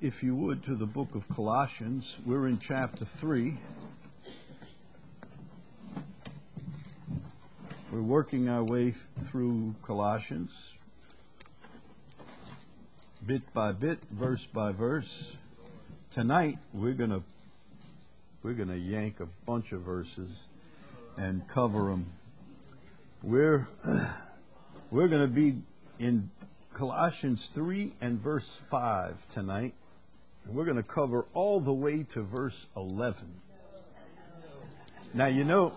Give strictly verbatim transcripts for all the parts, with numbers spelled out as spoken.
if you would, to the book of Colossians. We're in chapter three. We're working our way through Colossians, bit by bit, verse by verse. Tonight, we're gonna we're gonna yank a bunch of verses and cover them. We're we're gonna be in Colossians three and verse five tonight. And we're going to cover all the way to verse eleven. Now, you know,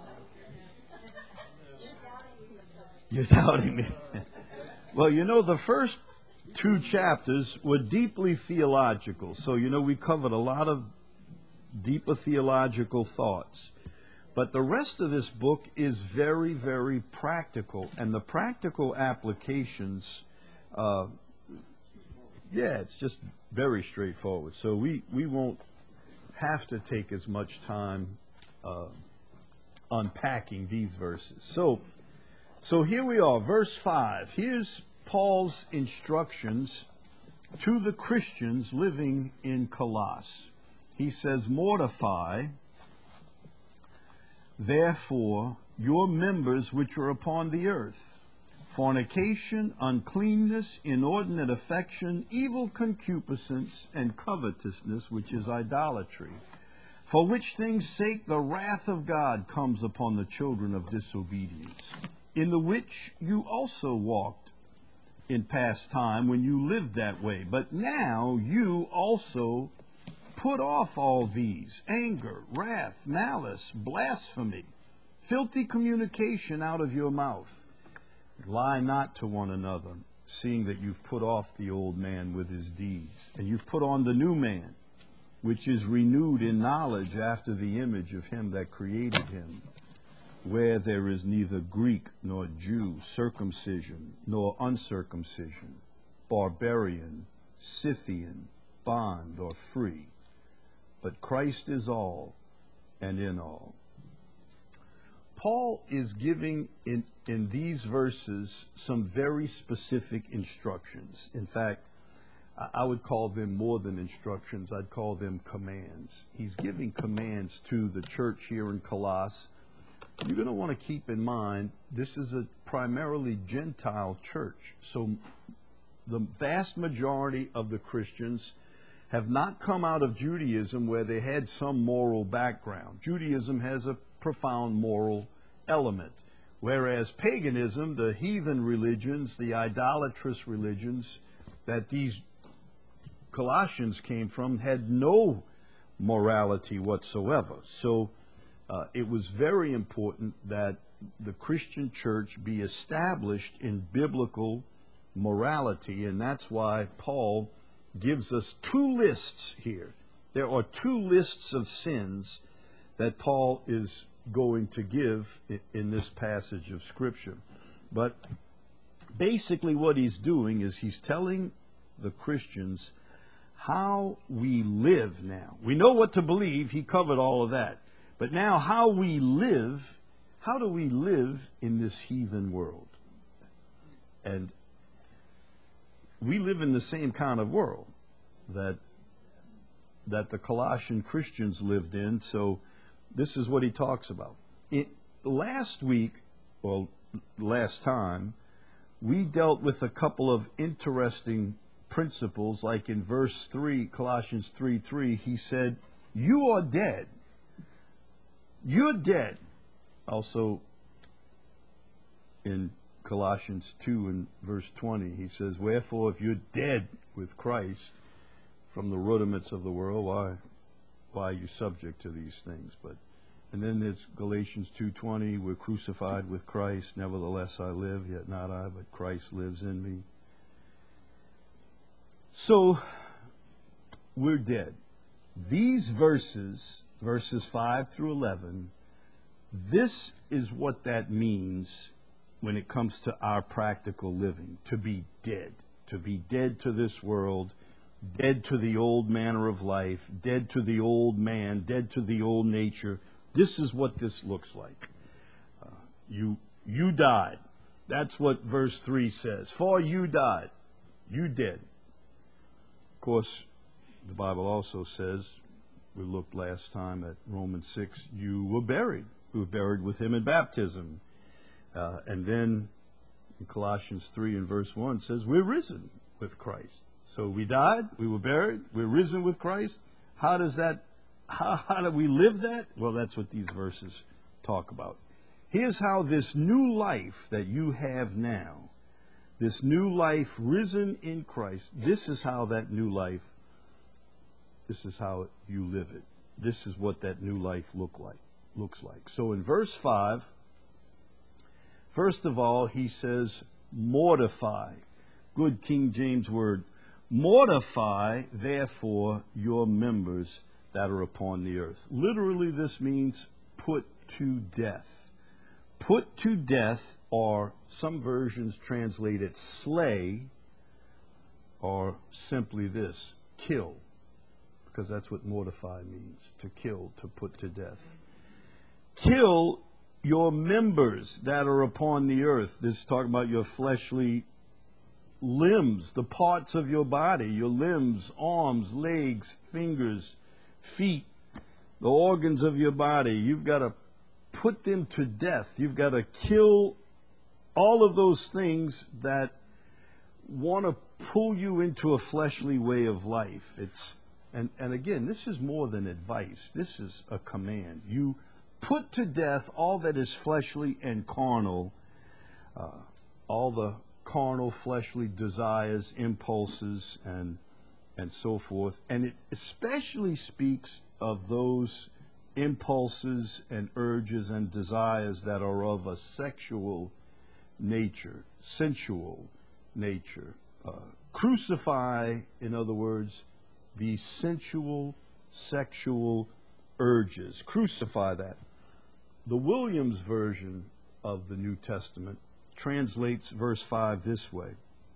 you're doubting me. Well, you know, the first two chapters were deeply theological. So, you know, we covered a lot of deeper theological thoughts. But the rest of this book is very, very practical. And the practical applications Uh, yeah, it's just very straightforward. So we, we won't have to take as much time uh, unpacking these verses. So, so here we are, verse five. Here's Paul's instructions to the Christians living in Colossus. He says, "Mortify, therefore, your members which are upon the earth, fornication, uncleanness, inordinate affection, evil concupiscence, and covetousness, which is idolatry. For which things' sake the wrath of God comes upon the children of disobedience, in the which you also walked in past time when you lived that way. But now you also put off all these: anger, wrath, malice, blasphemy, filthy communication out of your mouth. Lie not to one another, seeing that you've put off the old man with his deeds, and you've put on the new man, which is renewed in knowledge after the image of him that created him, where there is neither Greek nor Jew, circumcision nor uncircumcision, barbarian, Scythian, bond or free, but Christ is all and in all." Paul is giving in, in these verses some very specific instructions. In fact, I would call them more than instructions. I'd call them commands. He's giving commands to the church here in Colossus. You're going to want to keep in mind, this is a primarily Gentile church. So the vast majority of the Christians have not come out of Judaism where they had some moral background. Judaism has a profound moral element, whereas paganism, the heathen religions, the idolatrous religions that these Colossians came from, had no morality whatsoever. So uh, it was very important that the Christian church be established in biblical morality, and that's why Paul gives us two lists here. There are two lists of sins that Paul is going to give in this passage of Scripture. But basically what he's doing is he's telling the Christians how we live now. We know what to believe. He covered all of that. But now how we live, how do we live in this heathen world? And we live in the same kind of world that that the Colossian Christians lived in. So this is what he talks about. It, last week, well, last time, we dealt with a couple of interesting principles, like in verse three, Colossians three three, he said, "You are dead. You're dead." Also, in Colossians two and verse twenty, he says, "Wherefore, if you're dead with Christ from the rudiments of the world, why, why are you subject to these things?" But and then there's Galatians two twenty, "We're crucified with Christ, nevertheless I live, yet not I, but Christ lives in me." So we're dead. These verses, verses five through eleven, this is what that means when it comes to our practical living, to be dead, to be dead to this world, dead to the old manner of life, dead to the old man, dead to the old nature. This is what this looks like. Uh, you, you died. That's what verse three says. "For you died." You dead. Of course, the Bible also says, we looked last time at Romans six, you were buried. We were buried with him in baptism. Uh, and then in Colossians three and verse one says, we're risen with Christ. So we died, we were buried, we're risen with Christ. How does that, how, how do we live that? Well, that's what these verses talk about. Here's how this new life that you have now, this new life risen in Christ, this is how that new life, this is how you live it. This is what that new life look like, looks like. So in verse five, first of all, he says, mortify. Good King James word. Mortify, therefore, your members that are upon the earth. Literally, this means put to death. Put to death, or some versions translate it slay, or simply this, kill. Because that's what mortify means, to kill, to put to death. Kill your members that are upon the earth. This is talking about your fleshly limbs, the parts of your body, your limbs, arms, legs, fingers, feet, the organs of your body. You've got to put them to death. You've got to kill all of those things that want to pull you into a fleshly way of life. It's and, and again, this is more than advice. This is a command. You put to death all that is fleshly and carnal, uh, all the carnal, fleshly desires, impulses, and and so forth. And it especially speaks of those impulses and urges and desires that are of a sexual nature, sensual nature. Uh, crucify, in other words, the sensual, sexual urges. Crucify that. The Williams version of the New Testament translates verse five this way.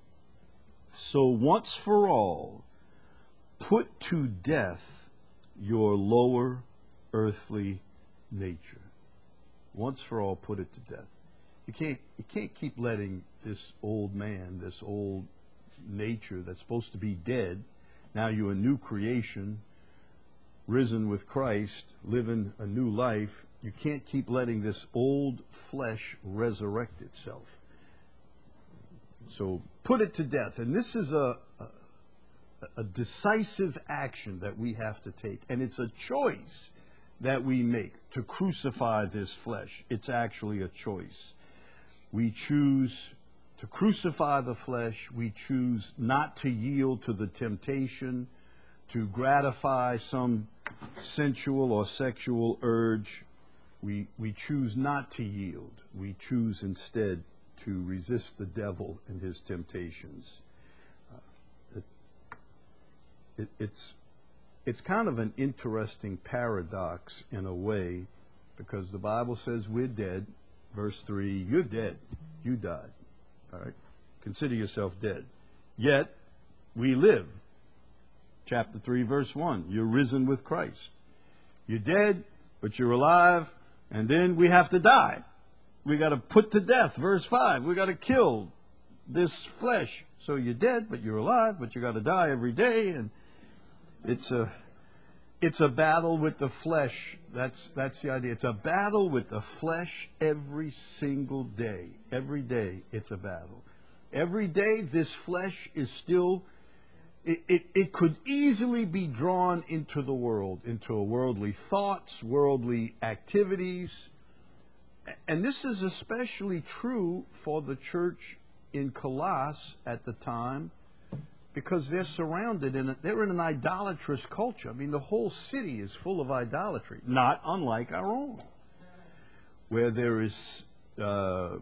So once for all, put to death your lower earthly nature. Once for all, put it to death. You can't, you can't keep letting this old man, this old nature that's supposed to be dead, now you're a new creation, risen with Christ, living a new life. You can't keep letting this old flesh resurrect itself. So put it to death. And this is a, a, a decisive action that we have to take. And it's a choice that we make to crucify this flesh. It's actually a choice. We choose to crucify the flesh. We choose not to yield to the temptation to gratify some sensual or sexual urge. We, we choose not to yield. We choose instead to resist the devil and his temptations. Uh, it, it, it's, it's kind of an interesting paradox in a way, because the Bible says we're dead. Verse three, you're dead. You died. All right? Consider yourself dead. Yet, we live. Chapter three, verse one, you're risen with Christ. You're dead, but you're alive, and then we have to die. We got to put to death, verse five. We got to kill this flesh. So you're dead, but you're alive, but you got to die every day, and it's a it's a battle with the flesh. That's that's the idea. It's a battle with the flesh every single day. Every day it's a battle. Every day this flesh is still It, it, it could easily be drawn into the world, into worldly thoughts, worldly activities. And this is especially true for the church in Colossae at the time, because they're surrounded in a, they're in an idolatrous culture. I mean, the whole city is full of idolatry, not unlike our own, where there is uh,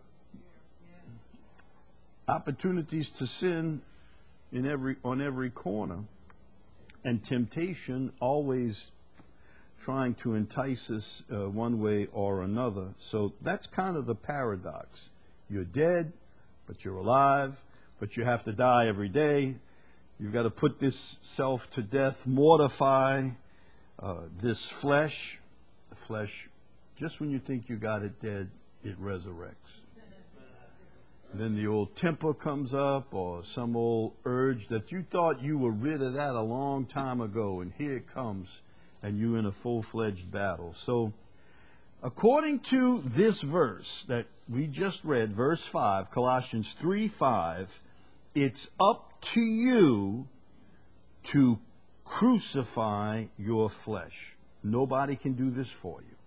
opportunities to sin in every on every corner, and temptation always trying to entice us uh, one way or another. So that's kind of the paradox. You're dead, but you're alive, but you have to die every day. You've got to put this self to death, mortify uh, this flesh. The flesh, just when you think you got it dead, it resurrects. Then the old temper comes up, or some old urge that you thought you were rid of that a long time ago, and here it comes, and you're in a full-fledged battle. So, according to this verse that we just read, verse five, Colossians three five, it's up to you to crucify your flesh. Nobody can do this for you.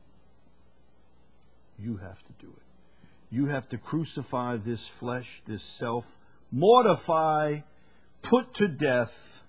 You have to do it. You have to crucify this flesh, this self, mortify, put to death.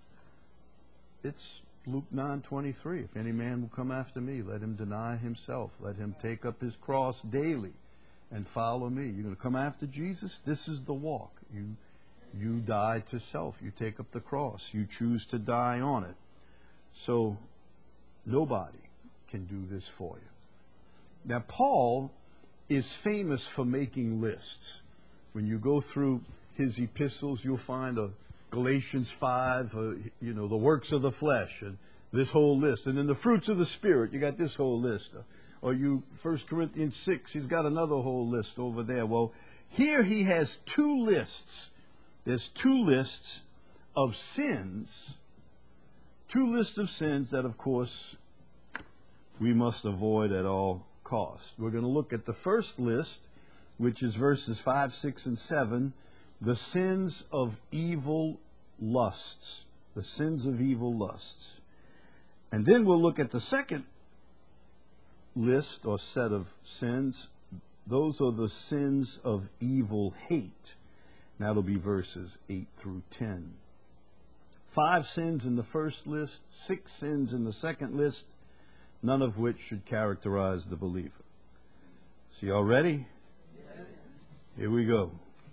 It's Luke nine twenty-three. If any man will come after me, let him deny himself. Let him take up his cross daily and follow me. You're going to come after Jesus? This is the walk. You, you die to self. You take up the cross. You choose to die on it. So nobody can do this for you. Now, Paul is famous for making lists. When you go through his epistles, you'll find a Galatians five, uh, you know, the works of the flesh, and this whole list. And then the fruits of the Spirit, you got this whole list. Or you, First Corinthians six, he's got another whole list over there. Well, here he has two lists. There's two lists of sins, two lists of sins that, of course, we must avoid at all cost. We're going to look at the first list, which is verses five, six, and seven, the sins of evil lusts. The sins of evil lusts. And then we'll look at the second list or set of sins. Those are the sins of evil hate. That'll be verses eight through ten. Five sins in the first list, six sins in the second list, none of which should characterize the believer. So y'all ready? Yes. Here we go.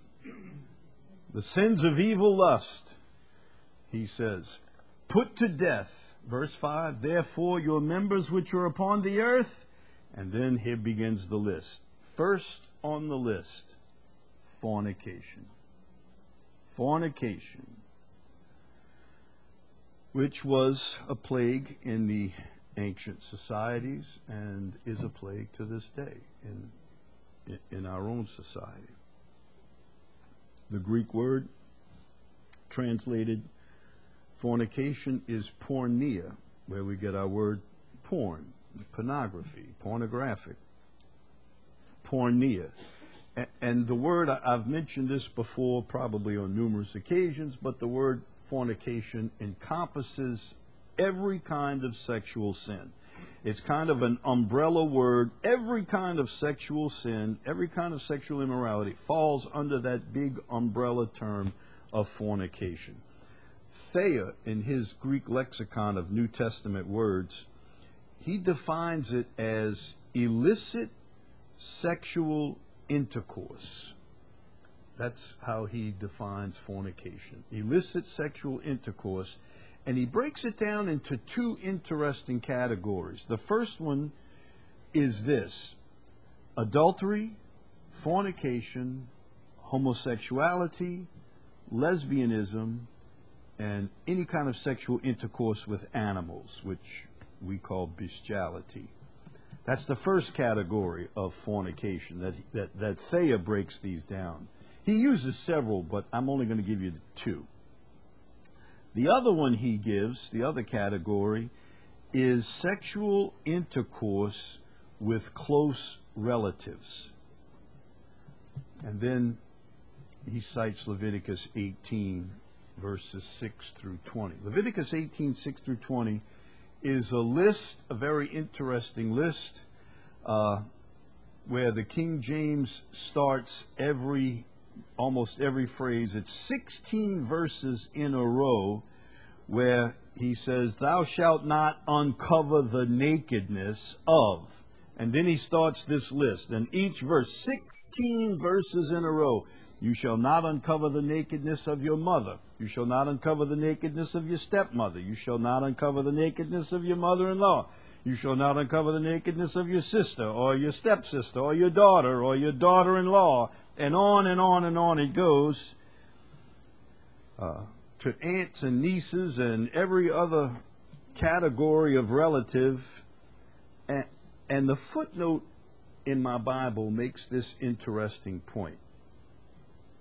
The sins of evil lust, he says, put to death. Verse five, therefore your members which are upon the earth. And then here begins the list. First on the list, fornication. Fornication, which was a plague in the ancient societies and is a plague to this day in, in our own society. The Greek word translated fornication is porneia, where we get our word porn, pornography, pornographic, porneia. And the word, I've mentioned this before probably on numerous occasions, but the word fornication encompasses every kind of sexual sin. It's kind of an umbrella word. Every kind of sexual sin, every kind of sexual immorality falls under that big umbrella term of fornication. Thayer, in his Greek lexicon of New Testament words, he defines it as illicit sexual intercourse. That's how he defines fornication. Illicit sexual intercourse. And he breaks it down into two interesting categories. The first one is this: adultery, fornication, homosexuality, lesbianism, and any kind of sexual intercourse with animals, which we call bestiality. That's the first category of fornication, that, that, that Thayer breaks these down. He uses several, but I'm only going to give you two. The other one he gives, the other category, is sexual intercourse with close relatives. And then he cites Leviticus eighteen, verses six through twenty. Leviticus eighteen, six through twenty is a list, a very interesting list, uh, where the King James starts every, almost every phrase. It's sixteen verses in a row where he says, thou shalt not uncover the nakedness of. And then he starts this list. And each verse, sixteen verses in a row. You shall not uncover the nakedness of your mother. You shall not uncover the nakedness of your stepmother. You shall not uncover the nakedness of your mother-in-law. You shall not uncover the nakedness of your sister or your stepsister or your daughter or your daughter-in-law. And on and on and on it goes uh, to aunts and nieces and every other category of relative. And, and the footnote in my Bible makes this interesting point.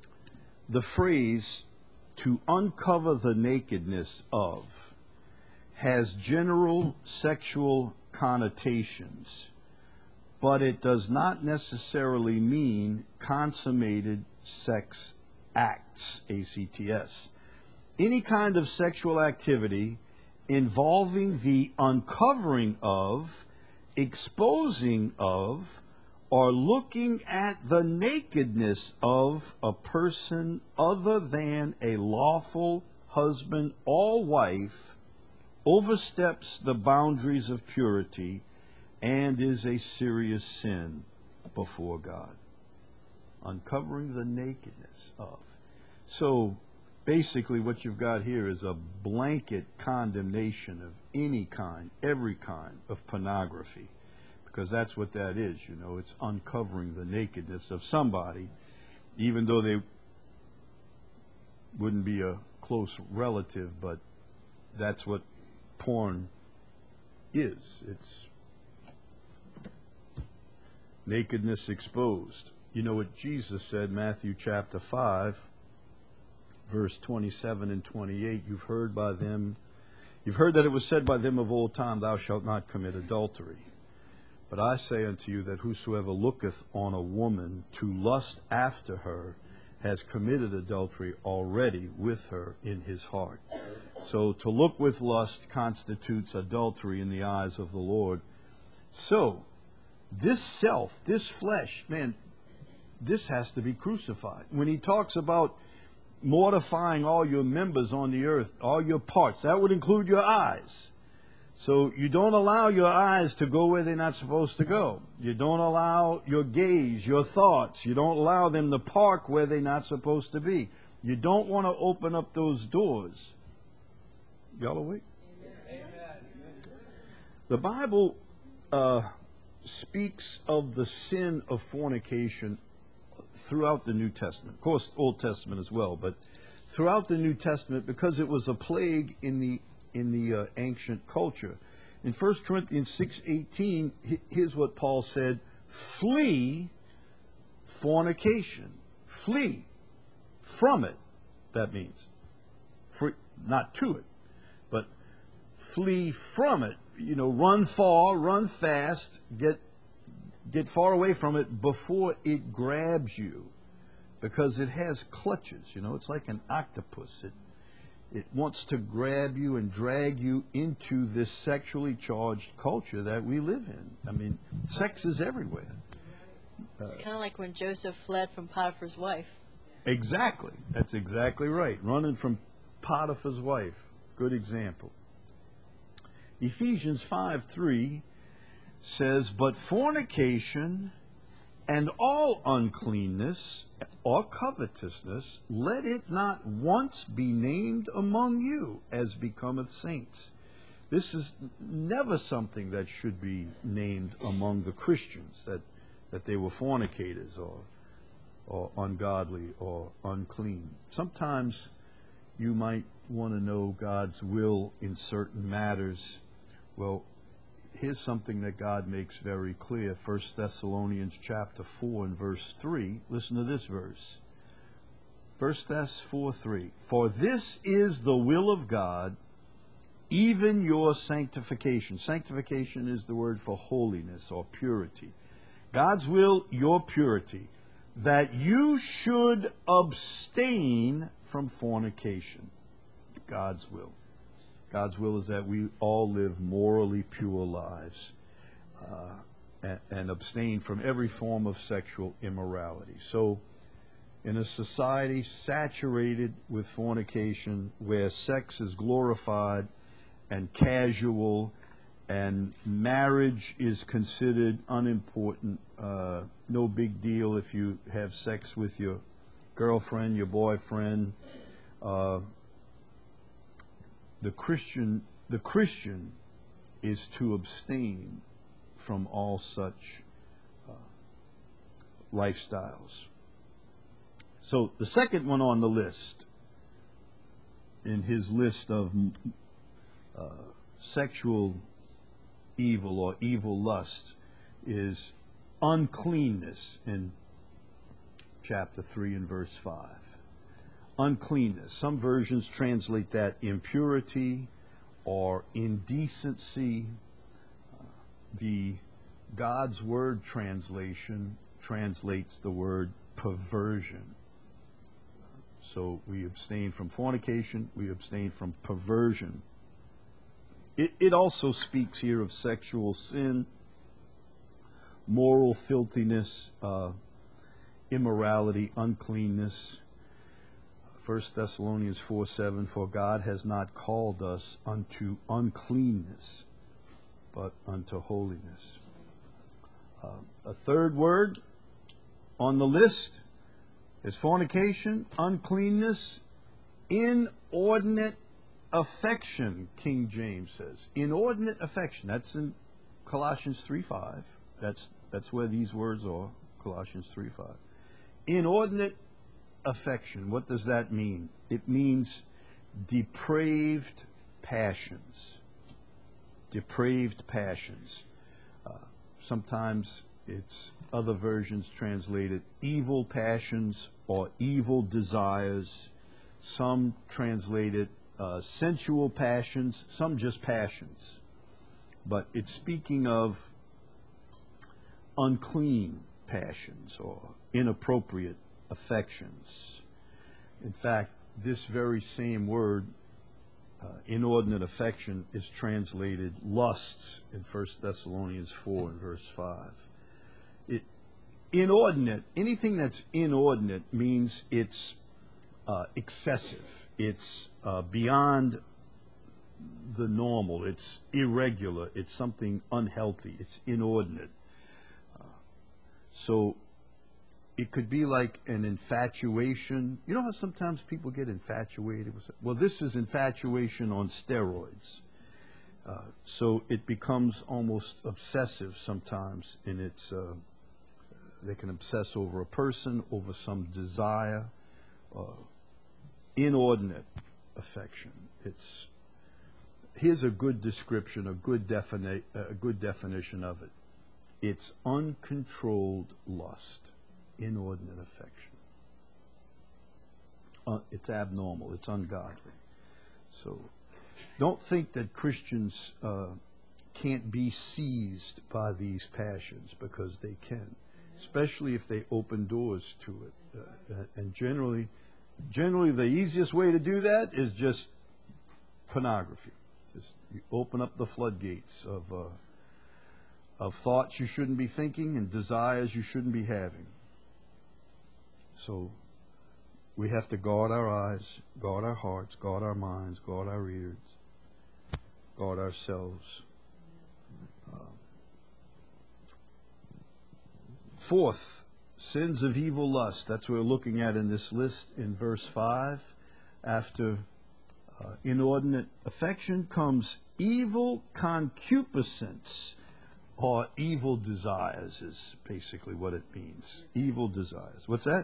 the phrase to uncover the nakedness of has general sexual connotations, but it does not necessarily mean consummated sex acts, A C T S. Any kind of sexual activity involving the uncovering of, exposing of, or looking at the nakedness of a person other than a lawful husband or wife oversteps the boundaries of purity and is a serious sin before God. Uncovering the nakedness of. So basically what you've got here is a blanket condemnation of any kind, every kind of pornography, because that's what that is, you know. It's uncovering the nakedness of somebody, even though they wouldn't be a close relative, but that's what porn is. It's nakedness exposed. You know what Jesus said, Matthew chapter five, verse twenty-seven and twenty-eight, you've heard by them, you've heard that it was said by them of old time, thou shalt not commit adultery. But I say unto you that whosoever looketh on a woman to lust after her has committed adultery already with her in his heart. So to look with lust constitutes adultery in the eyes of the Lord. So this self, this flesh, man, this has to be crucified. When he talks about mortifying all your members on the earth, all your parts, that would include your eyes. So you don't allow your eyes to go where they're not supposed to go. You don't allow your gaze, your thoughts, you don't allow them to park where they're not supposed to be. You don't want to open up those doors. Y'all awake? Amen. The Bible uh, speaks of the sin of fornication throughout the New Testament. Of course, Old Testament as well, but throughout the New Testament, because it was a plague in the in the uh, ancient culture. In First Corinthians six eighteen, here's what Paul said: flee fornication. Flee from it, that means. For, not to it, but flee from it. You know, run far, run fast, get get far away from it before it grabs you, because it has clutches. You know, it's like an octopus. It it wants to grab you and drag you into this sexually charged culture that we live in. I mean, sex is everywhere. It's uh, kind of like when Joseph fled from Potiphar's wife. Exactly. That's exactly right. Running from Potiphar's wife. Good example. Ephesians five three says, but fornication and all uncleanness or covetousness, let it not once be named among you as becometh saints. This is never something that should be named among the Christians, that, that they were fornicators or, or ungodly or unclean. Sometimes you might want to know God's will in certain matters. Well, here's something that God makes very clear. First Thessalonians chapter four and verse three. Listen to this verse. First Thess four three. For this is the will of God, even your sanctification. Sanctification is the word for holiness or purity. God's will, your purity, that you should abstain from fornication. God's will. God's will is that we all live morally pure lives uh, and, and abstain from every form of sexual immorality. So, in a society saturated with fornication, where sex is glorified and casual and marriage is considered unimportant, uh, no big deal if you have sex with your girlfriend, your boyfriend, uh, The Christian, the Christian is to abstain from all such uh, lifestyles. So the second one on the list, in his list of uh, sexual evil or evil lust, is uncleanness in chapter three and verse five. uncleanness. Some versions translate that impurity or indecency. Uh, the God's Word translation translates the word perversion. So we abstain from fornication, we abstain from perversion. It, it also speaks here of sexual sin, moral filthiness, uh, immorality, uncleanness. First Thessalonians four seven, for God has not called us unto uncleanness, but unto holiness. Uh, a third word on the list is fornication, uncleanness, inordinate affection, King James says. Inordinate affection. That's in Colossians three five. That's that's where these words are, Colossians three five. Inordinate affection. What does that mean? It means depraved passions. Depraved passions. Uh, sometimes it's other versions translated evil passions or evil desires. Some translate it uh, sensual passions, some just passions. But it's speaking of unclean passions or inappropriate affections. In fact, this very same word, uh, inordinate affection, is translated lusts in First Thessalonians four and verse five. It, inordinate, anything that's inordinate means it's uh, excessive. It's uh, beyond the normal. It's irregular. It's something unhealthy. It's inordinate. Uh, so it could be like an infatuation. You know how sometimes people get infatuated with, well, this is infatuation on steroids. Uh, so it becomes almost obsessive sometimes in its, uh, they can obsess over a person, over some desire, uh, inordinate affection. It's, here's a good description, a good, defini- a good definition of it. It's uncontrolled lust, inordinate affection. Uh, it's abnormal, it's ungodly. So don't think that Christians uh, can't be seized by these passions, because they can, especially if they open doors to it. Uh, and generally, generally the easiest way to do that is just pornography. Just you open up the floodgates of uh, of thoughts you shouldn't be thinking and desires you shouldn't be having. So we have to guard our eyes, guard our hearts, guard our minds, guard our ears, guard ourselves. Um, fourth, sins of evil lust. That's what we're looking at in this list in verse five. After uh, inordinate affection comes evil concupiscence, or evil desires is basically what it means. Evil desires. What's that?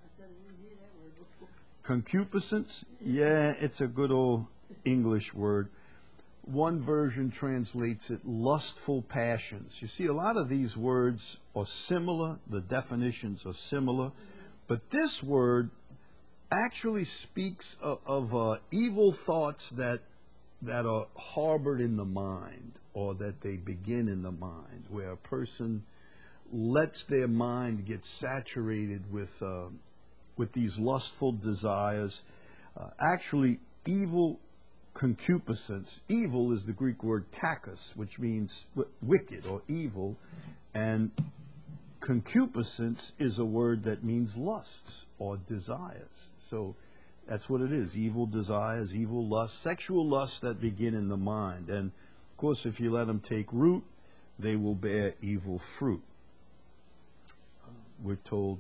Concupiscence? Yeah, it's a good old English word. One version translates it lustful passions. You see, a lot of these words are similar, the definitions are similar, but this word actually speaks of, of uh, evil thoughts that that are harbored in the mind, or that they begin in the mind, where a person lets their mind get saturated with uh, with these lustful desires. Uh, actually, evil concupiscence. Evil is the Greek word kakos, which means w- wicked or evil, and concupiscence is a word that means lusts or desires. So that's what it is. Evil desires, evil lusts, sexual lusts that begin in the mind. And of course, if you let them take root, they will bear evil fruit. Uh, we're told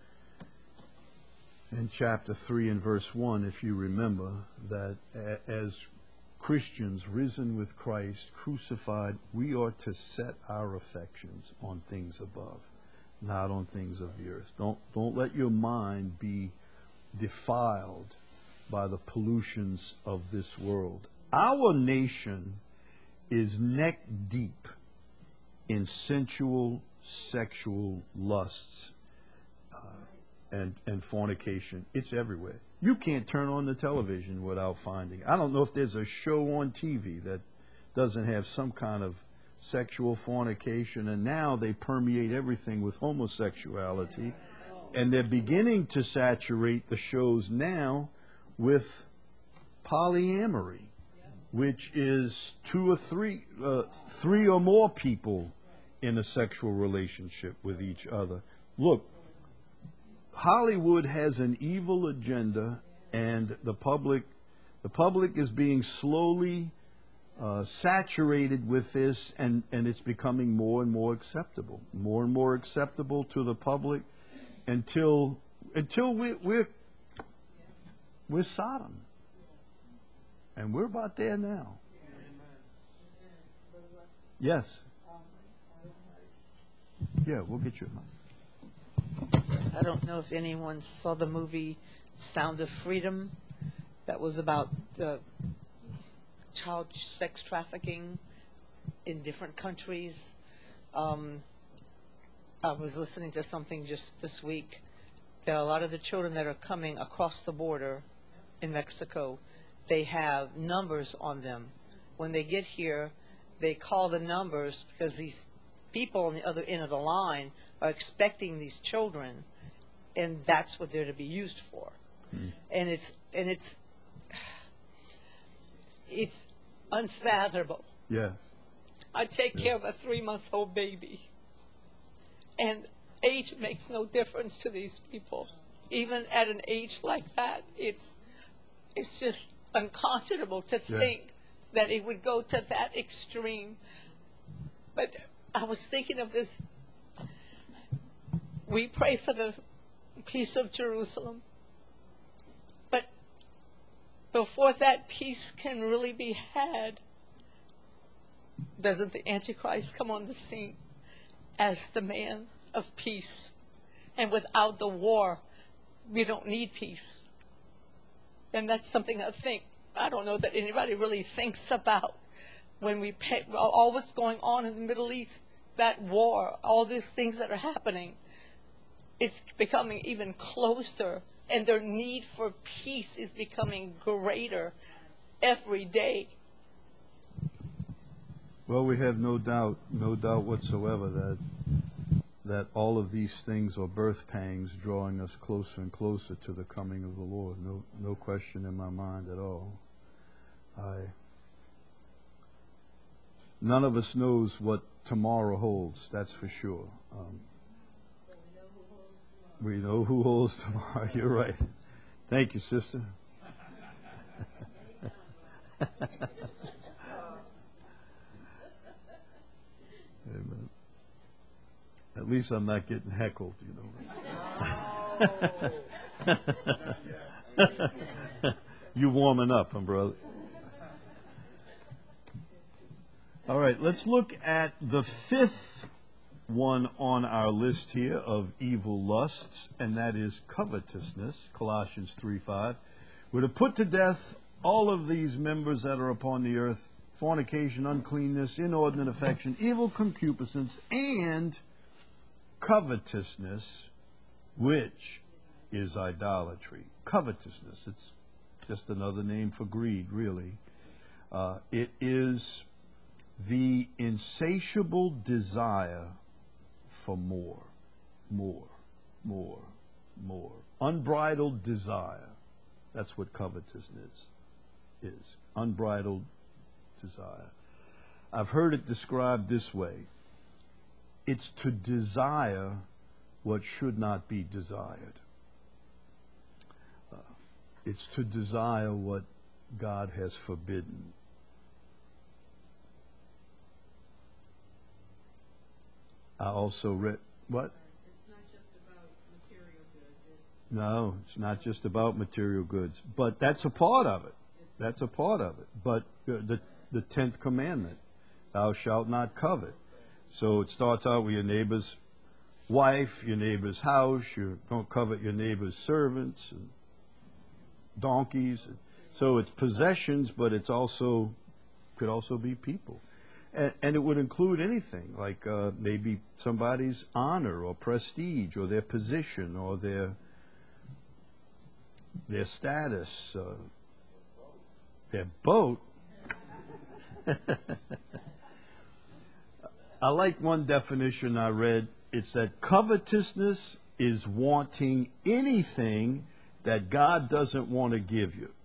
in chapter three and verse one, if you remember, that a- as Christians risen with Christ, crucified, we are to set our affections on things above, not on things of the earth. Don't, don't let your mind be defiled by the pollutions of this world. Our nation is neck deep in sensual, sexual lusts uh, and, and fornication. It's everywhere. You can't turn on the television without finding. I don't know if there's a show on T V that doesn't have some kind of sexual fornication, and now they permeate everything with homosexuality, and they're beginning to saturate the shows now with polyamory, which is two or three, uh, three or more people in a sexual relationship with each other. Look, Hollywood has an evil agenda, and the public, the public is being slowly uh, saturated with this, and, and it's becoming more and more acceptable, more and more acceptable to the public, until until we, we're we're Sodom, and we're about there now. Yes. Yeah, we'll get you a mic. I don't know if anyone saw the movie Sound of Freedom that was about the child sex trafficking in different countries. Um, I was listening to something just this week. There are a lot of the children that are coming across the border in Mexico. They have numbers on them. When they get here, they call the numbers because these people on the other end of the line are expecting these children, and that's what they're to be used for. Mm. And it's and it's it's unfathomable. Yeah. I take yeah. care of a three-month-old baby, and age makes no difference to these people. Even at an age like that, it's it's just unconscionable to yeah. think that it would go to that extreme. But I was thinking of this. We pray for the peace of Jerusalem. But before that peace can really be had, doesn't the Antichrist come on the scene as the man of peace? And without the war, we don't need peace. And that's something I think, I don't know that anybody really thinks about when we pay, all what's going on in the Middle East, that war, all these things that are happening. It's becoming even closer, and their need for peace is becoming greater every day. Well, we have no doubt, no doubt whatsoever that that all of these things are birth pangs drawing us closer and closer to the coming of the Lord. No, no question in my mind at all. I, none of us knows what tomorrow holds, that's for sure. Um, we know who holds tomorrow. You're right. Thank you, sister. Amen. At least I'm not getting heckled, you know. You warming up, huh, brother? All right, let's look at the fifth one on our list here of evil lusts, and that is covetousness, Colossians three five. We're to put to death all of these members that are upon the earth: fornication, uncleanness, inordinate affection, evil concupiscence, and covetousness, which is idolatry. Covetousness, it's just another name for greed, really. Uh, it is the insatiable desire for more, more, more, more. Unbridled desire. That's what covetousness is. Unbridled desire. I've heard it described this way. It's to desire what should not be desired. Uh, it's to desire what God has forbidden. I also read, what? It's not just about material goods. It's No, it's not just about material goods, but that's a part of it. That's a part of it. But uh, the the tenth commandment, thou shalt not covet. So it starts out with your neighbor's wife, your neighbor's house. You don't covet your neighbor's servants and donkeys. So it's possessions, but it's also could also be people. And, and it would include anything, like uh, maybe somebody's honor or prestige or their position or their their status, uh, their boat. I like one definition I read. It's that covetousness is wanting anything that God doesn't want to give you.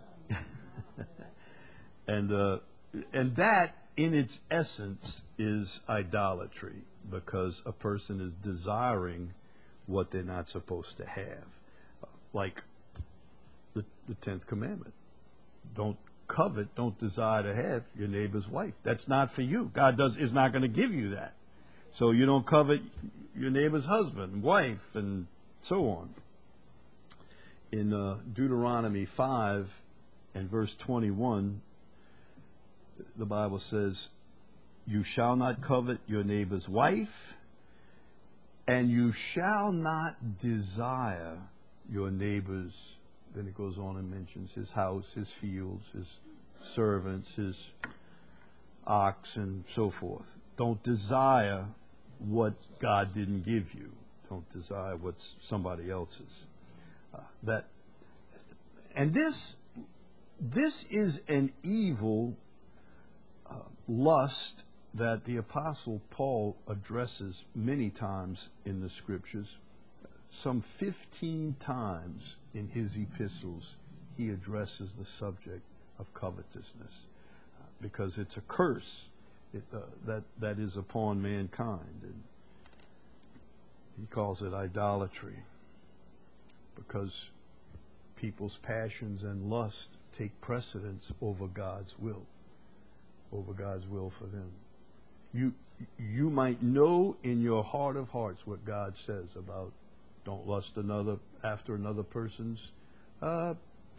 and uh, and that, in its essence, is idolatry, because a person is desiring what they're not supposed to have. Like the, the tenth commandment. Don't covet, don't desire to have your neighbor's wife. That's not for you. God does is not going to give you that. So you don't covet your neighbor's husband, wife, and so on. In uh, Deuteronomy five and verse twenty-one, the Bible says, "You shall not covet your neighbor's wife, and you shall not desire your neighbor's," then it goes on and mentions his house, his fields, his servants, his ox, and so forth. Don't desire what God didn't give you. Don't desire what's somebody else's. Uh, that, and this, this is an evil uh, lust that the Apostle Paul addresses many times in the Scriptures. Some fifteen times in his epistles, he addresses the subject of covetousness, uh, because it's a curse it, uh, that, that is upon mankind. And he calls it idolatry, because people's passions and lust take precedence over God's will, over God's will for them. You, you might know in your heart of hearts what God says about don't lust another after another person's uh,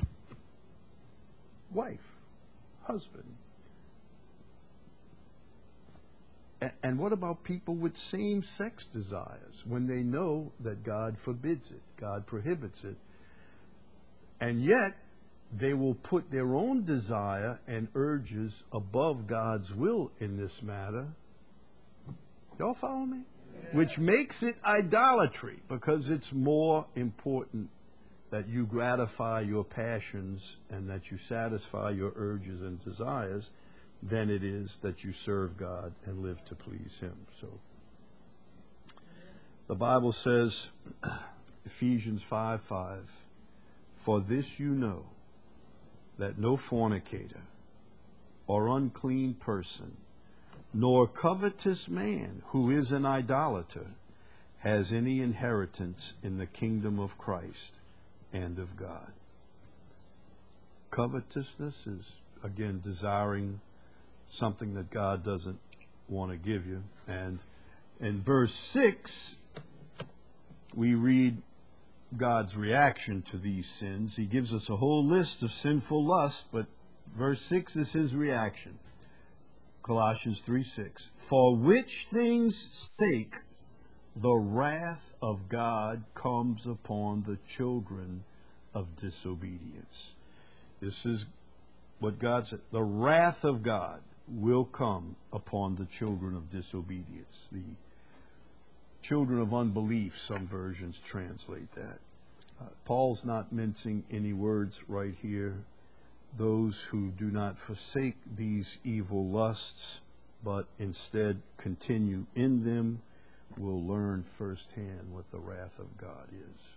wife, husband. A- and what about people with same-sex desires when they know that God forbids it, God prohibits it, and yet they will put their own desire and urges above God's will in this matter? Y'all follow me? Which makes it idolatry, because it's more important that you gratify your passions and that you satisfy your urges and desires than it is that you serve God and live to please Him. So the Bible says, Ephesians five five, "For this you know, that no fornicator or unclean person, nor covetous man who is an idolater, has any inheritance in the kingdom of Christ and of God." Covetousness is, again, desiring something that God doesn't want to give you. And in verse six, we read God's reaction to these sins. He gives us a whole list of sinful lusts, but verse six is his reaction. Colossians three six, "For which things' sake the wrath of God comes upon the children of disobedience." This is what God said. The wrath of God will come upon the children of disobedience. The children of unbelief, some versions translate that. Uh, Paul's not mincing any words right here. Those who do not forsake these evil lusts, but instead continue in them, will learn firsthand what the wrath of God is.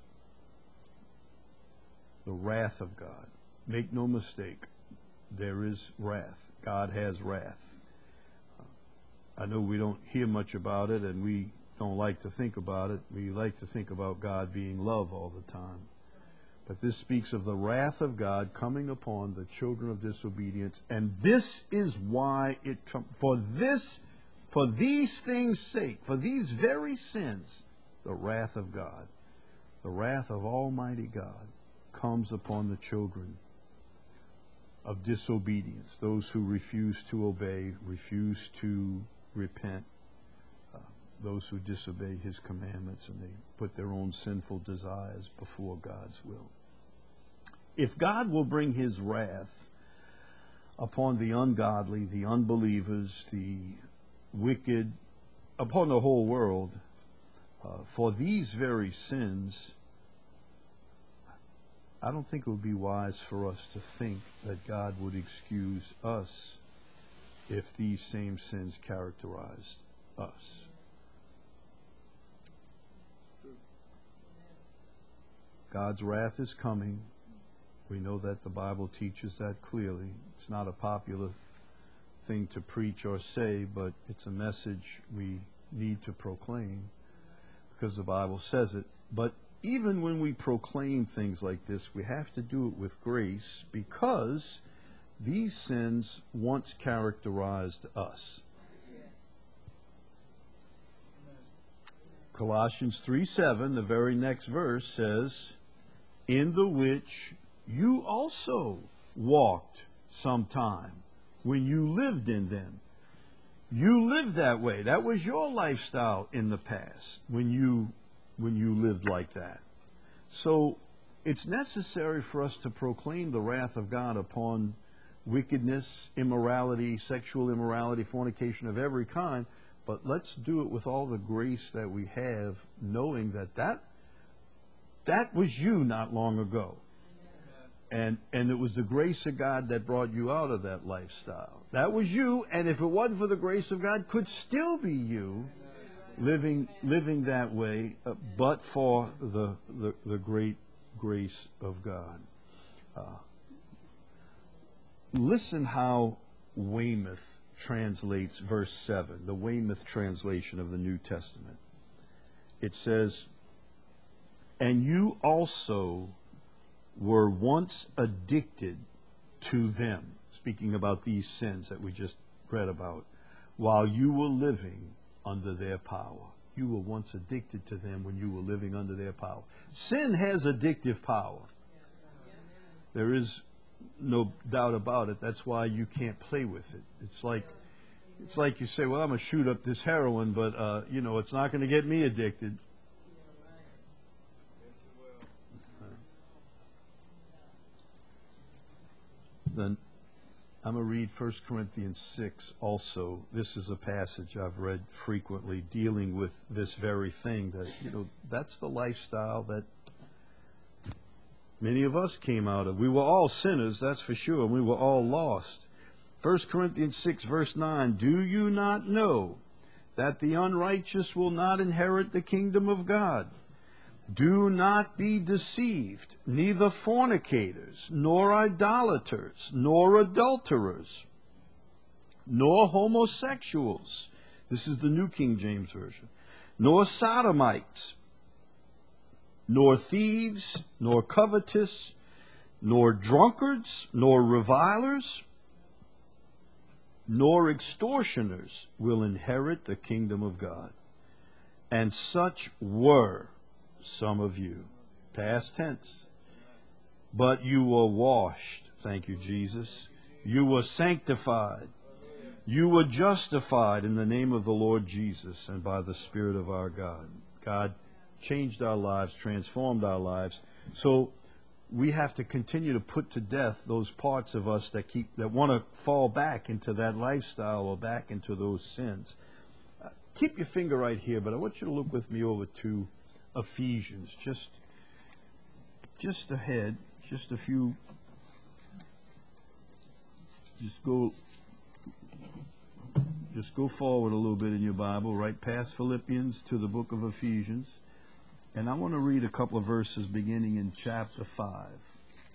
The wrath of God. Make no mistake, there is wrath. God has wrath. Uh, I know we don't hear much about it, and we don't like to think about it. We like to think about God being love all the time. But this speaks of the wrath of God coming upon the children of disobedience, and this is why it comes. For this, for these things' sake, for these very sins, the wrath of God, the wrath of Almighty God, comes upon the children of disobedience, those who refuse to obey, refuse to repent, uh, those who disobey His commandments, and they put their own sinful desires before God's will. If God will bring His wrath upon the ungodly, the unbelievers, the wicked, upon the whole world, uh, for these very sins, I don't think it would be wise for us to think that God would excuse us if these same sins characterized us. God's wrath is coming. We know that the Bible teaches that clearly. It's not a popular thing to preach or say, but it's a message we need to proclaim because the Bible says it. But even when we proclaim things like this, we have to do it with grace because these sins once characterized us. Colossians three seven, the very next verse says, in the which you also walked sometime when you lived in them. You lived that way. That was your lifestyle in the past when you when you lived like that. So it's necessary for us to proclaim the wrath of God upon wickedness, immorality, sexual immorality, fornication of every kind, but let's do it with all the grace that we have, knowing that that, that was you not long ago. And, and it was the grace of God that brought you out of that lifestyle. That was you, and if it wasn't for the grace of God, could still be you living living that way, uh, but for the, the, the great grace of God. Uh, listen how Weymouth translates verse seven, the Weymouth translation of the New Testament. It says, and you also were once addicted to them, speaking about these sins that we just read about, while you were living under their power. You were once addicted to them when you were living under their power. Sin has addictive power. There is no doubt about it. That's why you can't play with it. It's like it's like you say, well, I'm going to shoot up this heroin, but, uh, you know, it's not going to get me addicted. Then I'm going to read First Corinthians six also. This is a passage I've read frequently dealing with this very thing, that, you know, that's the lifestyle that many of us came out of. We were all sinners, that's for sure. We were all lost. First Corinthians six, verse nine, do you not know that the unrighteous will not inherit the kingdom of God? Do not be deceived, neither fornicators, nor idolaters, nor adulterers, nor homosexuals. This is the New King James Version. Nor sodomites, nor thieves, nor covetous, nor drunkards, nor revilers, nor extortioners will inherit the kingdom of God. And such were some of you, past tense. But you were washed, thank you, Jesus. You were sanctified. You were justified in the name of the Lord Jesus and by the Spirit of our God. God changed our lives, transformed our lives. So we have to continue to put to death those parts of us that keep that want to fall back into that lifestyle or back into those sins. Uh, keep your finger right here, but I want you to look with me over to Ephesians, just just ahead, just a few, just go just go forward a little bit in your Bible, right past Philippians to the book of Ephesians. And I want to read a couple of verses beginning in chapter five.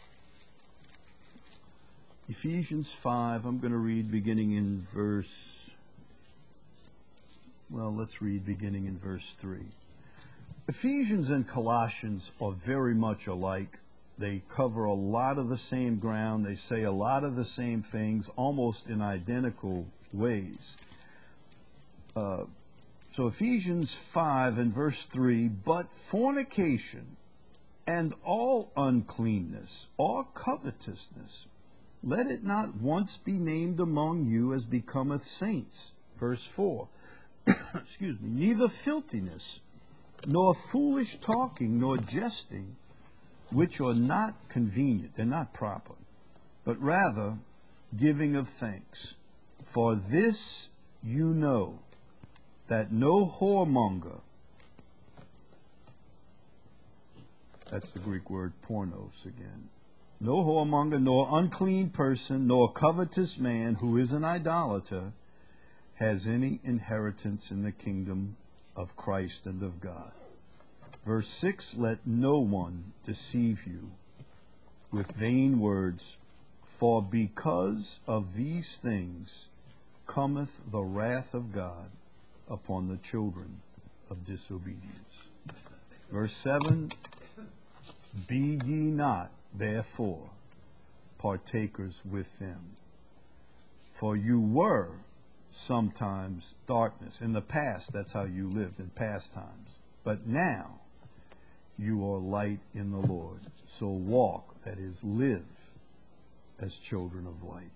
Ephesians five, I'm going to read beginning in verse, well, let's read beginning in verse three. Ephesians and Colossians are very much alike. They cover a lot of the same ground. They say a lot of the same things, almost in identical ways. Uh, so Ephesians five and verse three, but fornication and all uncleanness or covetousness, let it not once be named among you as becometh saints. Verse four, excuse me, neither filthiness, nor foolish talking, nor jesting, which are not convenient, they're not proper, but rather giving of thanks. For this you know, that no whoremonger, That's the Greek word pornos again. No whoremonger, nor unclean person, nor covetous man who is an idolater has any inheritance in the kingdom of Christ and of God. Verse six, let no one deceive you with vain words, for because of these things cometh the wrath of God upon the children of disobedience. Verse seven, be ye not therefore partakers with them, for you were sometimes darkness. In the past, that's how you lived in past times. But now you are light in the Lord. So walk, that is, live as children of light.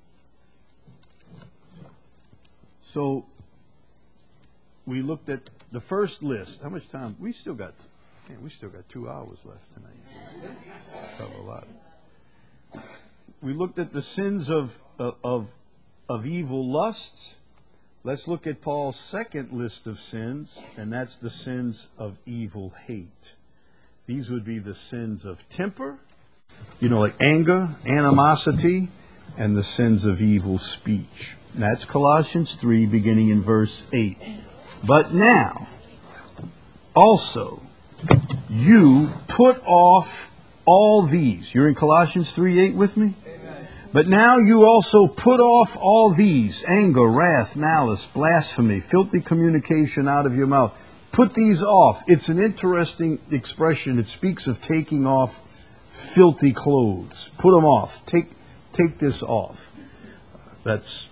So we looked at the first list. How much time? We still got, man, we still got two hours left tonight. Cover a lot. We looked at the sins of of of evil lusts. Let's look at Paul's second list of sins, and that's the sins of evil hate. These would be the sins of temper, you know, like anger, animosity, and the sins of evil speech. And that's Colossians three, beginning in verse eight. But now, also, you put off all these. You're in Colossians three eight with me? Amen. But now you also put off all these: anger, wrath, malice, blasphemy, filthy communication out of your mouth. Put these off. It's an interesting expression. It speaks of taking off filthy clothes. Put them off. Take take this off. That's,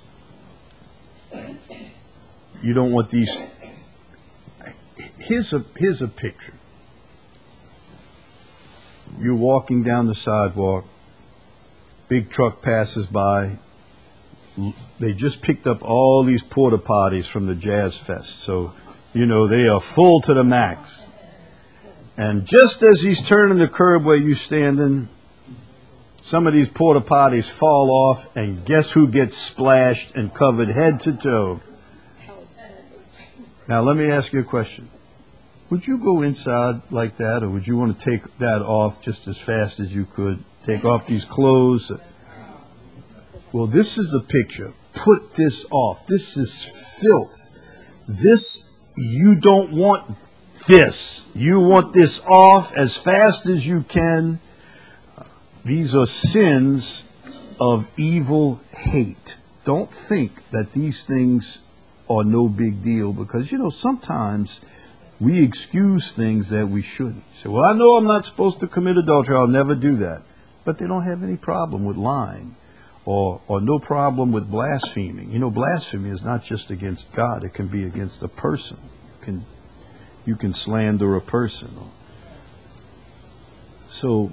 you don't want these. Here's a here's a picture. You're walking down the sidewalk. Big truck passes by. They just picked up all these porta potties from the Jazz Fest, so you know they are full to the max. And just as he's turning the curb where you're standing, some of these porta potties fall off, and guess who gets splashed and covered head to toe? Now let me ask you a question. Would you go inside like that, or would you want to take that off just as fast as you could? Take off these clothes? Well, this is a picture. Put this off. This is filth. This, you don't want this. You want this off as fast as you can. These are sins of evil hate. Don't think that these things are no big deal, because, you know, sometimes we excuse things that we shouldn't. Say, well, I know I'm not supposed to commit adultery. I'll never do that. But they don't have any problem with lying, or or no problem with blaspheming. You know, blasphemy is not just against God. It can be against a person. You can, you can slander a person. So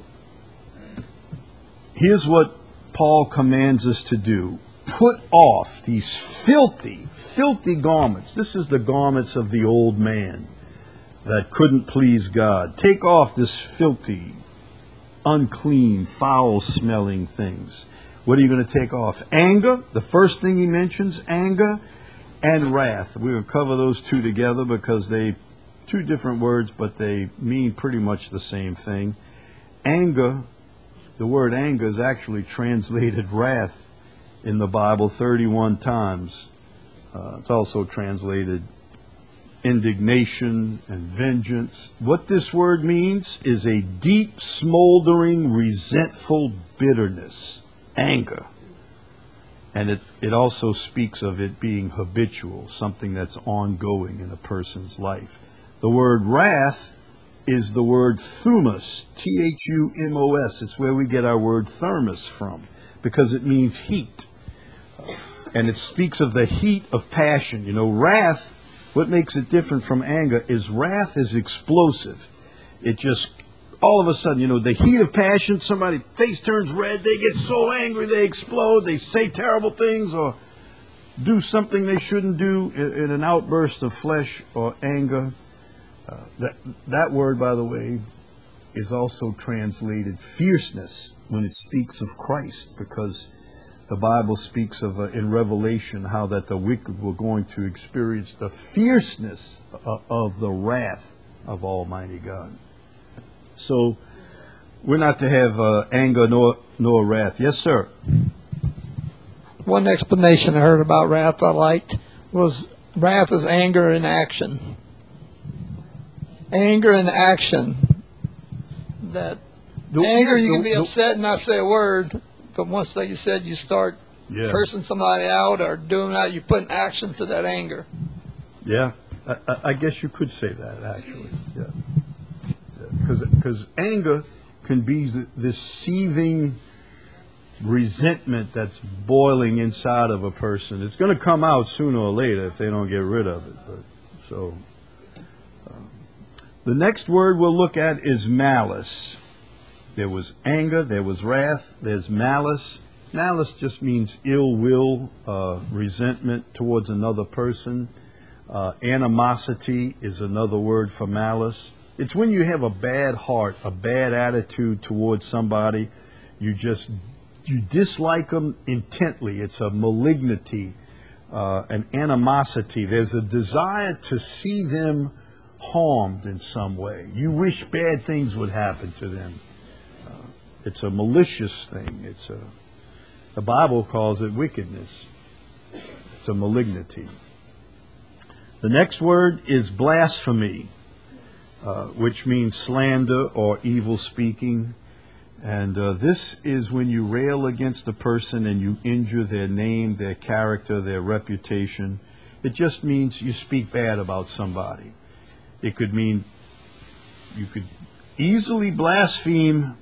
here's what Paul commands us to do. Put off these filthy, filthy garments. This is the garments of the old man that couldn't please God. Take off this filthy, unclean, foul-smelling things. What are you going to take off? Anger, the first thing he mentions, anger and wrath. We're going to cover those two together because they, two different words, but they mean pretty much the same thing. Anger, the word anger is actually translated wrath in the Bible thirty-one times. Uh, it's also translated indignation and vengeance. What this word means is a deep, smoldering, resentful bitterness, anger. And it, it also speaks of it being habitual, something that's ongoing in a person's life. The word wrath is the word thumos, T H U M O S. It's where we get our word thermos from, because it means heat. And it speaks of the heat of passion. You know, wrath, what makes it different from anger is wrath is explosive. It just, all of a sudden, you know, the heat of passion, somebody's face turns red, they get so angry, they explode, they say terrible things or do something they shouldn't do in an outburst of flesh or anger. Uh, that, that word, by the way, is also translated fierceness when it speaks of Christ, because the Bible speaks of, uh, in Revelation, how that the wicked were going to experience the fierceness uh, of the wrath of Almighty God. So we're not to have uh, anger nor nor wrath. Yes, sir. One explanation I heard about wrath I liked was wrath is anger in action. Anger in action. That The- anger, you the- can be the- upset and not say a word, but once, like you said, you start Yeah. cursing somebody out or doing that, you put an action to that anger. Yeah, I, I- I guess you could say that, actually, yeah. Because anger can be th- this seething resentment that's boiling inside of a person. It's going to come out sooner or later if they don't get rid of it. But, so, uh, the next word we'll look at is malice. There was anger, there was wrath, there's malice. Malice just means ill will, uh, resentment towards another person. Uh, animosity is another word for malice. It's when you have a bad heart, a bad attitude towards somebody. You just, you dislike them intently. It's a malignity, uh, an animosity. There's a desire to see them harmed in some way. You wish bad things would happen to them. Uh, it's a malicious thing. It's a, the Bible calls it wickedness. It's a malignity. The next word is blasphemy, uh, which means slander or evil speaking. And uh, this is when you rail against a person and you injure their name, their character, their reputation. It just means you speak bad about somebody. It could mean you could easily blaspheme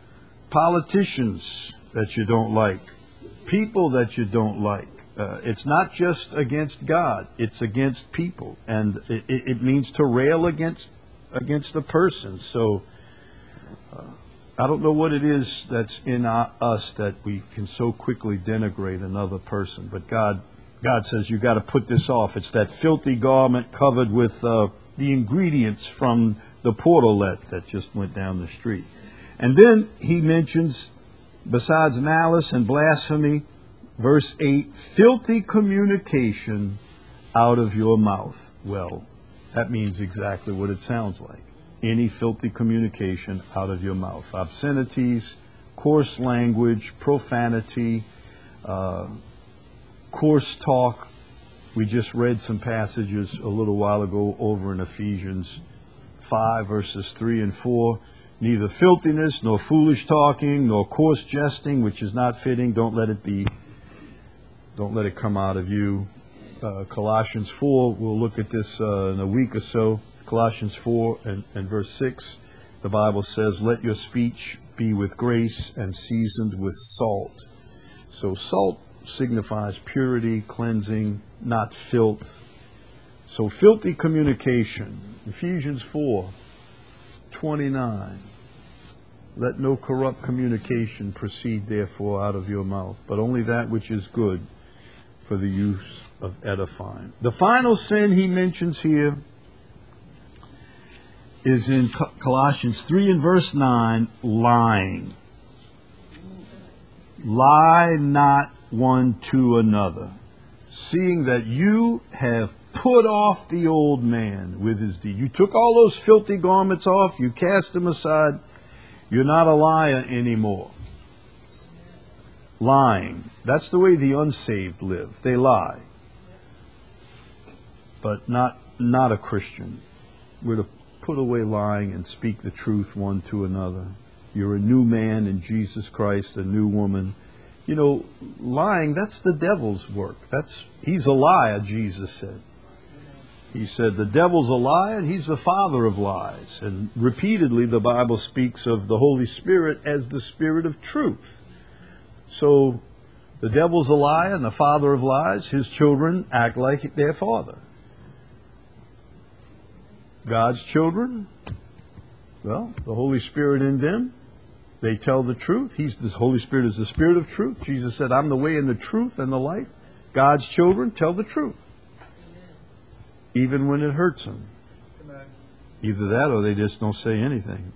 politicians that you don't like, people that you don't like. Uh, it's not just against God, it's against people. And it, it, it means to rail against against a person. So uh, I don't know what it is that's in our, us that we can so quickly denigrate another person. But God, God says you got to put this off. It's that filthy garment covered with uh, the ingredients from the portalette that just went down the street. And then he mentions, besides malice and blasphemy, verse eight, filthy communication out of your mouth. Well, that means exactly what it sounds like. Any filthy communication out of your mouth. Obscenities, coarse language, profanity, uh, coarse talk. We just read some passages a little while ago over in Ephesians five, verses three and four. Neither filthiness, nor foolish talking, nor coarse jesting, which is not fitting. Don't let it be. Don't let it come out of you. Uh, Colossians four, we'll look at this uh, in a week or so. Colossians four and, and verse six, the Bible says, let your speech be with grace and seasoned with salt. So salt signifies purity, cleansing, not filth. So filthy communication, Ephesians four twenty-nine. Let no corrupt communication proceed therefore out of your mouth, but only that which is good for the use of edifying. The final sin he mentions here is in Colossians three and verse nine, lying. Lie not one to another, seeing that you have put off the old man with his deed. You took all those filthy garments off, you cast them aside. You're not a liar anymore. Lying. That's the way the unsaved live. They lie. But not not a Christian. We're to put away lying and speak the truth one to another. You're a new man in Jesus Christ, a new woman. You know, lying, that's the devil's work. That's he's a liar, Jesus said. He said the devil's a liar and he's the father of lies. And repeatedly the Bible speaks of the Holy Spirit as the Spirit of truth. So the devil's a liar and the father of lies. His children act like their father. God's children, well, the Holy Spirit in them, they tell the truth. He's the Holy Spirit is the Spirit of truth. Jesus said, I'm the way and the truth and the life. God's children tell the truth, even when it hurts them. Either that or they just don't say anything.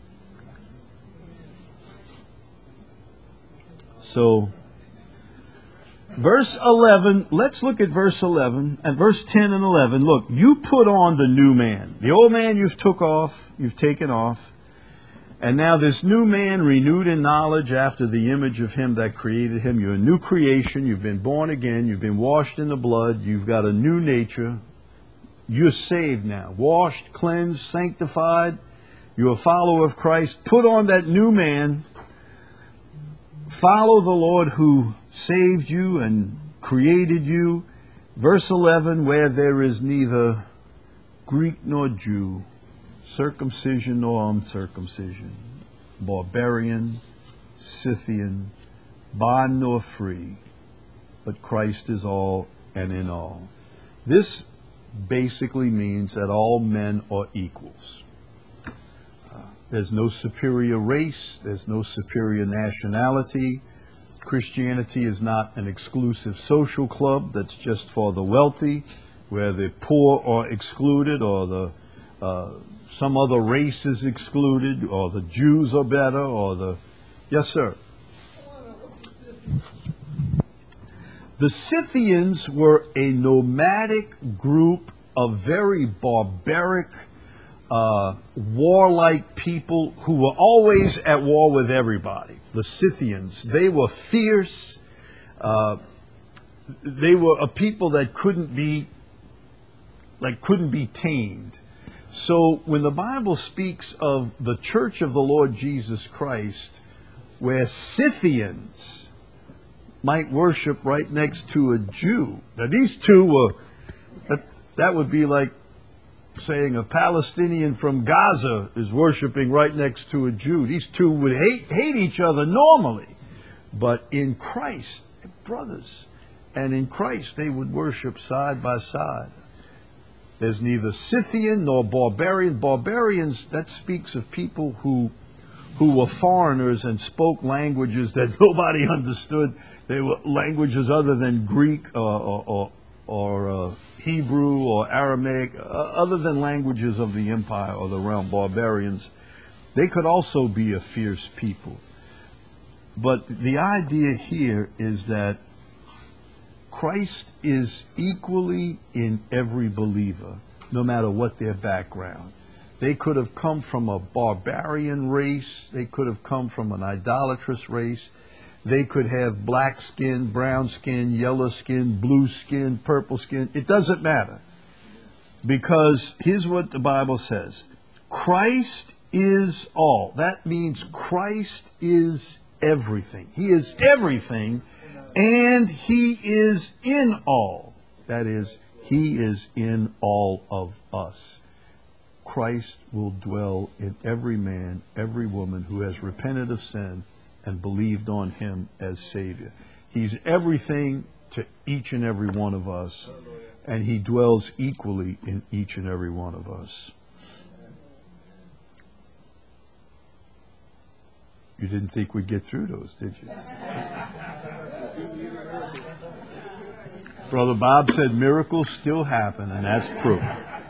So, verse eleven, let's look at verse eleven, and verse ten and eleven. Look, you put on the new man. The old man you've took off, you've taken off. And now this new man, renewed in knowledge after the image of him that created him. You're a new creation. You've been born again. You've been washed in the blood. You've got a new nature. You're saved now. Washed, cleansed, sanctified. You're a follower of Christ. Put on that new man. Follow the Lord who saved you and created you. Verse eleven, where there is neither Greek nor Jew, circumcision nor uncircumcision, barbarian, Scythian, bond nor free, but Christ is all and in all. This basically means that all men are equals. Uh, there's no superior race, there's no superior nationality. Christianity is not an exclusive social club that's just for the wealthy, where the poor are excluded, or the uh, some other race is excluded, or the Jews are better, or the... Yes, sir. The Scythians were a nomadic group of very barbaric, uh, warlike people who were always at war with everybody. The Scythians, they were fierce. Uh, they were a people that couldn't be, like, couldn't be tamed. So when the Bible speaks of the church of the Lord Jesus Christ, where Scythians might worship right next to a Jew. Now these two were, that, that would be like saying a Palestinian from Gaza is worshiping right next to a Jew. These two would hate, hate each other normally. But in Christ, they're brothers. And in Christ they would worship side by side. There's neither Scythian nor barbarian. Barbarians, that speaks of people who who were foreigners and spoke languages that nobody understood. They were languages other than Greek or, or, or, or uh, Hebrew or Aramaic, uh, other than languages of the empire or the realm. Barbarians, they could also be a fierce people. But the idea here is that Christ is equally in every believer, no matter what their background. They could have come from a barbarian race. They could have come from an idolatrous race. They could have black skin, brown skin, yellow skin, blue skin, purple skin. It doesn't matter. Because here's what the Bible says. Christ is all. That means Christ is everything. He is everything, and He is in all. That is, He is in all of us. Christ will dwell in every man, every woman who has repented of sin and believed on Him as Savior. He's everything to each and every one of us, and He dwells equally in each and every one of us. You didn't think we'd get through those, did you? Brother Bob said miracles still happen, and that's proof.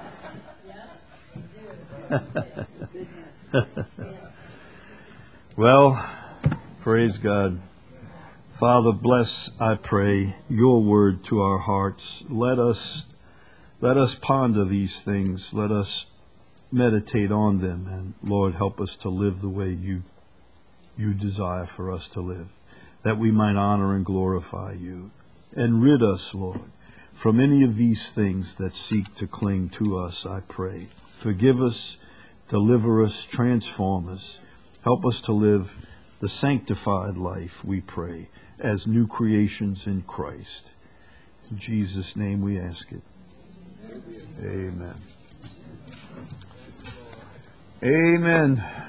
Well, praise God. Father, bless, I pray, your word to our hearts. Let us, let us ponder these things. Let us meditate on them. And Lord, help us to live the way you, you desire for us to live, that we might honor and glorify you. And rid us, Lord, from any of these things that seek to cling to us, I pray. Forgive us, deliver us, transform us. Help us to live the sanctified life, we pray, as new creations in Christ. In Jesus' name we ask it. Amen. Amen.